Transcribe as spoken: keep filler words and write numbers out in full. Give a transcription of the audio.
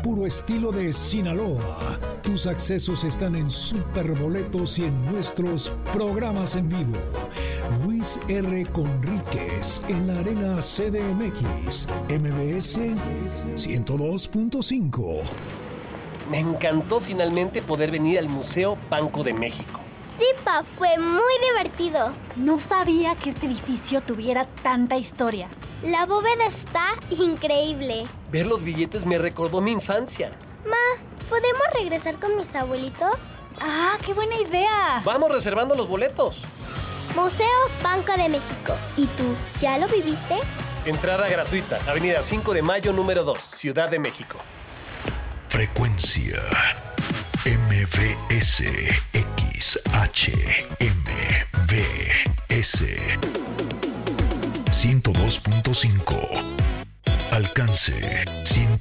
puro estilo de Sinaloa. Tus accesos están en Superboletos y en nuestros programas en vivo. Luis R. Conríquez en la Arena C D M X, M B S ciento dos punto cinco. Me encantó finalmente poder venir al Museo Banco de México. Sí, pa, fue muy divertido. No sabía que este edificio tuviera tanta historia. La bóveda está increíble. Ver los billetes me recordó mi infancia. Ma, ¿podemos regresar con mis abuelitos? ¡Ah, qué buena idea! Vamos reservando los boletos. Museo Banco de México. ¿Y tú, ya lo viviste? Entrada gratuita, Avenida cinco de Mayo, número dos, Ciudad de México. Frecuencia M V S X H M V S ciento dos punto cinco. Alcance ciento